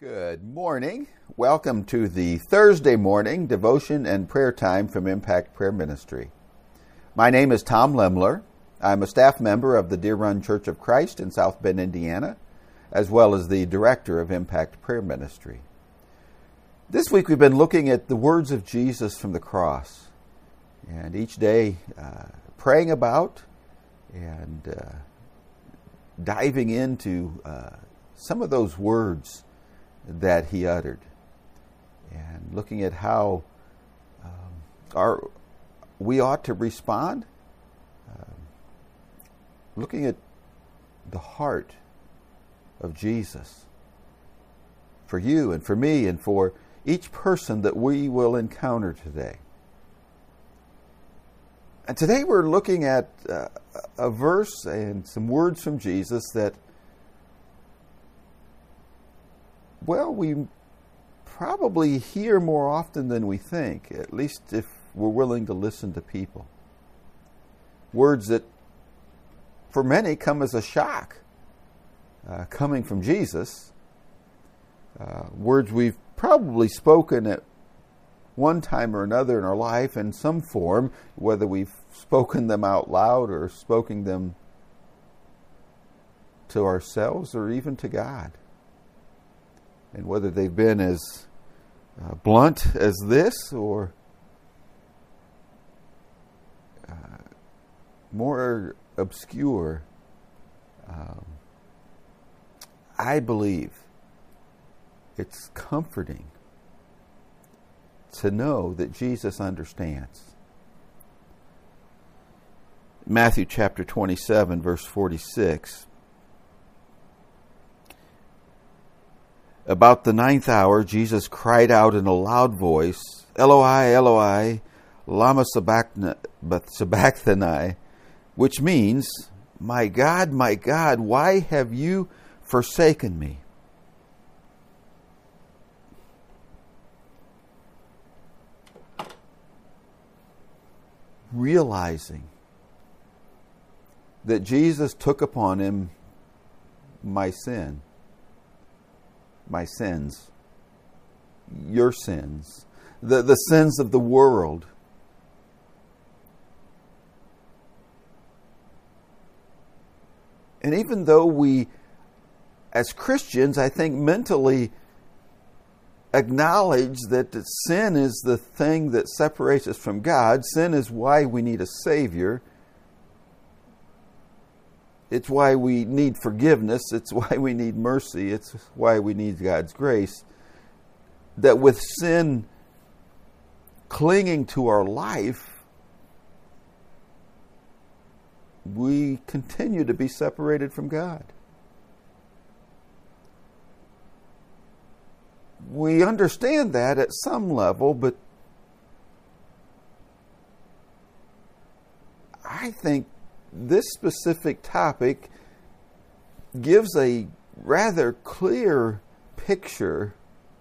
Good morning. Welcome to the Thursday morning devotion and prayer time from Impact Prayer Ministry. My name is Tom Lemler. I'm a staff member of the Deer Run Church of Christ in South Bend, Indiana, as well as the director of Impact Prayer Ministry. This week we've been looking at the words of Jesus from the cross, and each day praying about and diving into some of those words that he uttered, and looking at how we ought to respond, looking at the heart of Jesus for you and for me and for each person that we will encounter today. And today we're looking at a verse and some words from Jesus that, well, we probably hear more often than we think, at least if we're willing to listen to people. Words that, for many, come as a shock, coming from Jesus. Words we've probably spoken at one time or another in our life in some form, whether we've spoken them out loud or spoken them to ourselves or even to God. And whether they've been as blunt as this or more obscure, I believe it's comforting to know that Jesus understands. Matthew chapter 27, verse 46. About the ninth hour, Jesus cried out in a loud voice, Eloi, Eloi, lama sabachthani, which means, my God, why have you forsaken me? Realizing that Jesus took upon him my sins, your sins, the sins of the world. And even though we, as Christians, I think mentally acknowledge that sin is the thing that separates us from God, sin is why we need a Savior. It's why we need forgiveness. It's why we need mercy. It's why we need God's grace. That with sin clinging to our life, we continue to be separated from God. We understand that at some level, but I think this specific topic gives a rather clear picture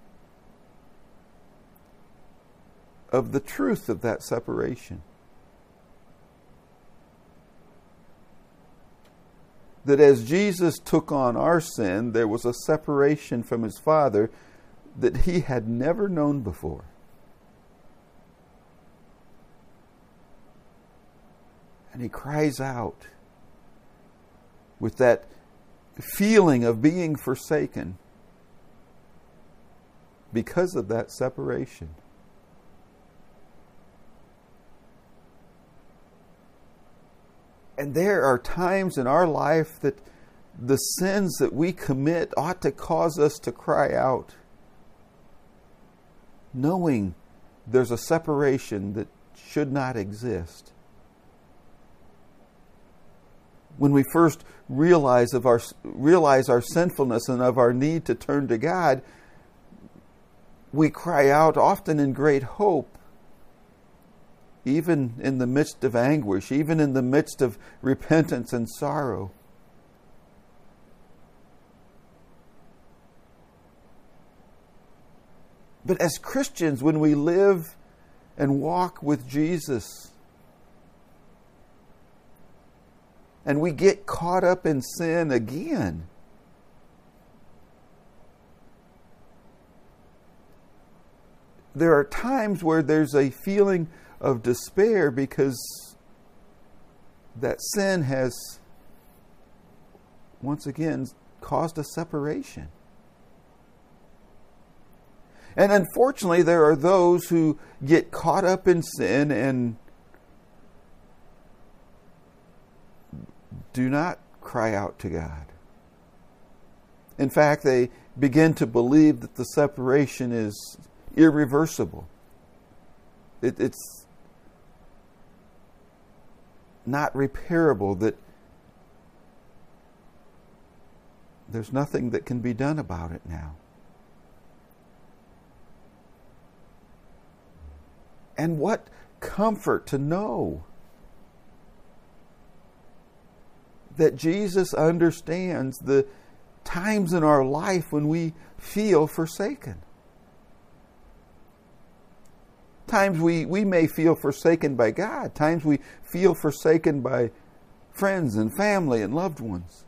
of the truth of that separation. That as Jesus took on our sin, there was a separation from his Father that he had never known before. And he cries out with that feeling of being forsaken because of that separation. And there are times in our life that the sins that we commit ought to cause us to cry out, knowing there's a separation that should not exist. When we first realize our sinfulness and of our need to turn to God, we cry out often in great hope, even in the midst of anguish, even in the midst of repentance and sorrow. But as Christians, when we live and walk with Jesus, and we get caught up in sin again, there are times where there's a feeling of despair because that sin has once again caused a separation. And unfortunately, there are those who get caught up in sin and do not cry out to God. In fact, they begin to believe that the separation is irreversible. It's not repairable, that there's nothing that can be done about it now. And what comfort to know that Jesus understands the times in our life when we feel forsaken. Times we may feel forsaken by God. Times we feel forsaken by friends and family and loved ones.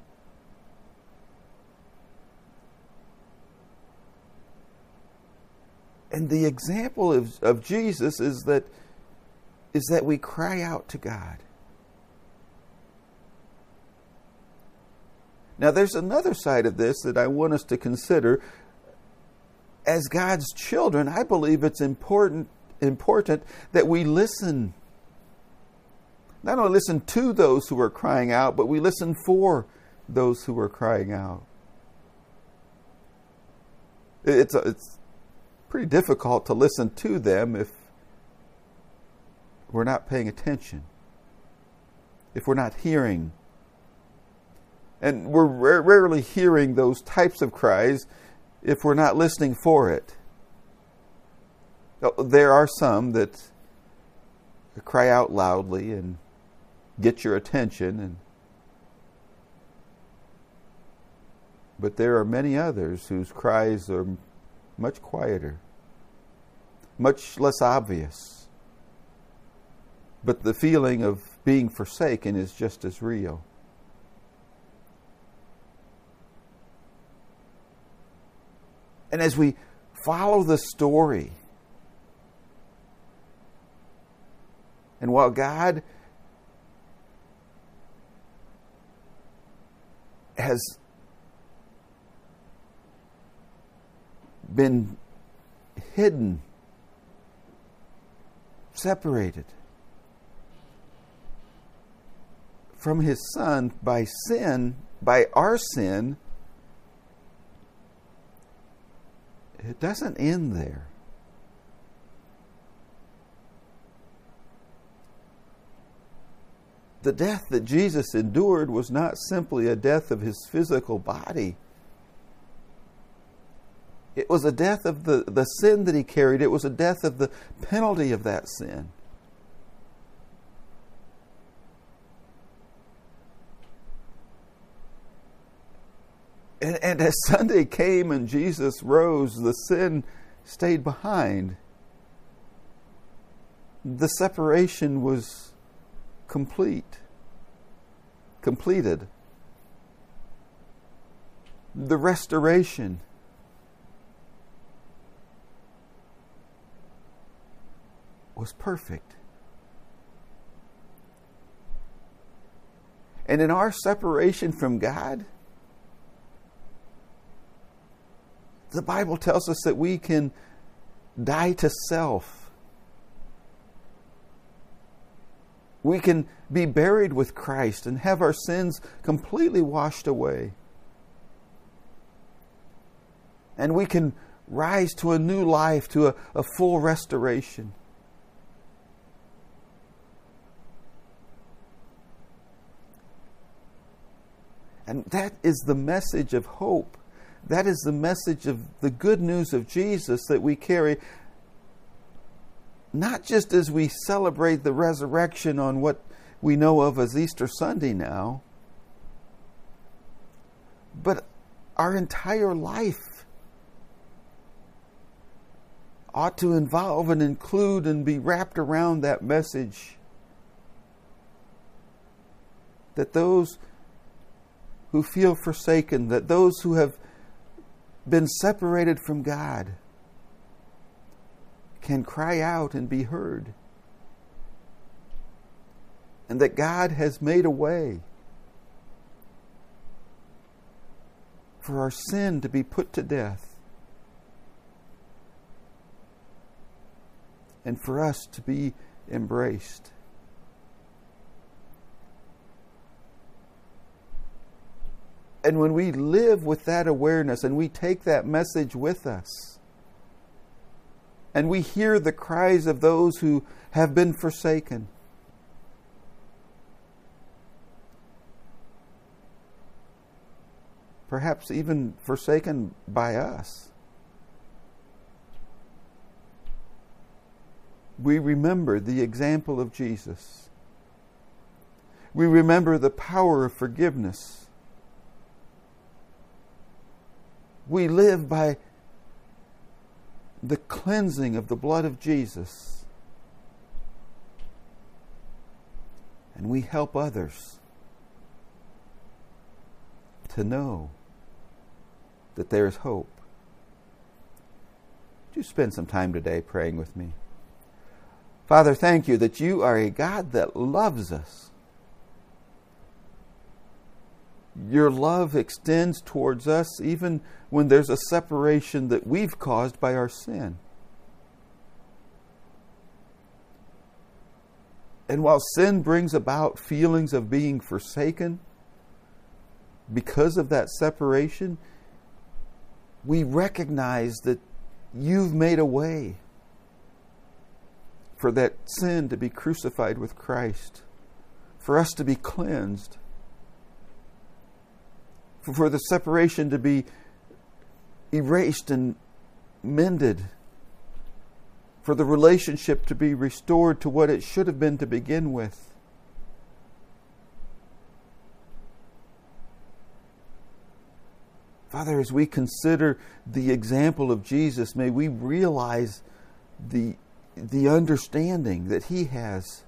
And the example of Jesus is that we cry out to God. Now, there's another side of this that I want us to consider. As God's children, I believe it's important that we listen. Not only listen to those who are crying out, but we listen for those who are crying out. It's pretty difficult to listen to them if we're not paying attention, if we're not hearing. And we're rarely hearing those types of cries if we're not listening for it. There are some that cry out loudly and get your attention, but there are many others whose cries are much quieter, much less obvious. But the feeling of being forsaken is just as real. And as we follow the story, and while God has been hidden, separated from His Son by sin, by our sin, it doesn't end there. The death that Jesus endured was not simply a death of His physical body. It was a death of the sin that He carried. It was a death of the penalty of that sin. And as Sunday came and Jesus rose, the sin stayed behind. The separation was completed. The restoration was perfect. And in our separation from God, the Bible tells us that we can die to self. We can be buried with Christ and have our sins completely washed away. And we can rise to a new life, to a full restoration. And that is the message of hope. That is the message of the good news of Jesus that we carry, not just as we celebrate the resurrection on what we know of as Easter Sunday now, but our entire life ought to involve and include and be wrapped around that message that those who feel forsaken, that those who have been separated from God, can cry out and be heard. And that God has made a way for our sin to be put to death and for us to be embraced. And when we live with that awareness and we take that message with us, and we hear the cries of those who have been forsaken, perhaps even forsaken by us, we remember the example of Jesus. We remember the power of forgiveness. We live by the cleansing of the blood of Jesus. And we help others to know that there is hope. Would you spend some time today praying with me? Father, thank you that you are a God that loves us. Your love extends towards us even when there's a separation that we've caused by our sin. And while sin brings about feelings of being forsaken because of that separation, we recognize that you've made a way for that sin to be crucified with Christ, for us to be cleansed, for the separation to be erased and mended, for the relationship to be restored to what it should have been to begin with. Father, as we consider the example of Jesus, may we realize the understanding that He has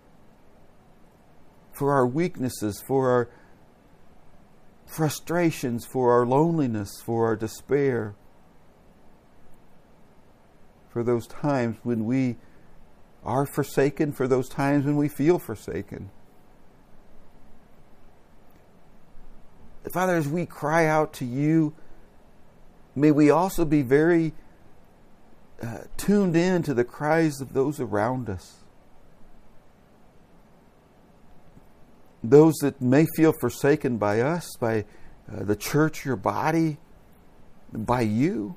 for our weaknesses, for our frustrations, for our loneliness, for our despair, for those times when we are forsaken, for those times when we feel forsaken. Father, as we cry out to you, may we also be very tuned in to the cries of those around us. Those that may feel forsaken by us, by the church, your body, by you.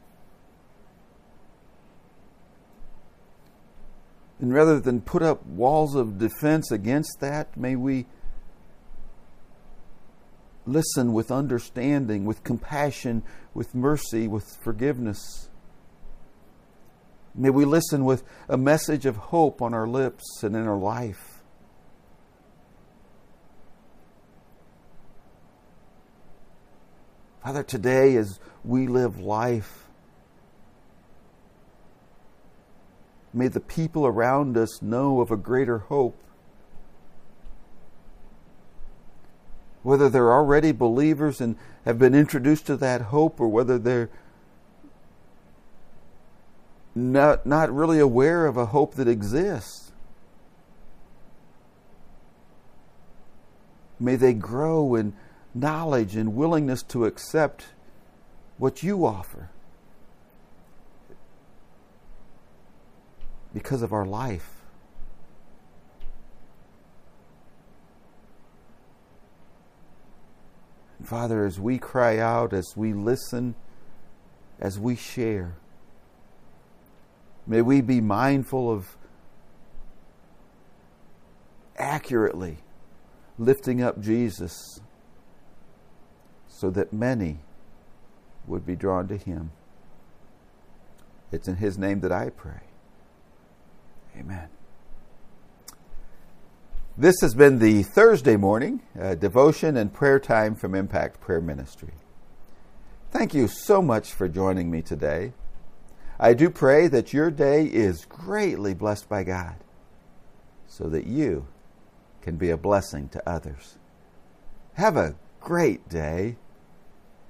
And rather than put up walls of defense against that, may we listen with understanding, with compassion, with mercy, with forgiveness. May we listen with a message of hope on our lips and in our life. Father, today as we live life, may the people around us know of a greater hope. Whether they're already believers and have been introduced to that hope, or whether they're not really aware of a hope that exists, may they grow in knowledge and willingness to accept what you offer because of our life. And Father, as we cry out, as we listen, as we share, may we be mindful of accurately lifting up Jesus so that many would be drawn to Him. It's in His name that I pray. Amen. This has been the Thursday morning devotion and prayer time from Impact Prayer Ministry. Thank you so much for joining me today. I do pray that your day is greatly blessed by God so that you can be a blessing to others. Have a great day.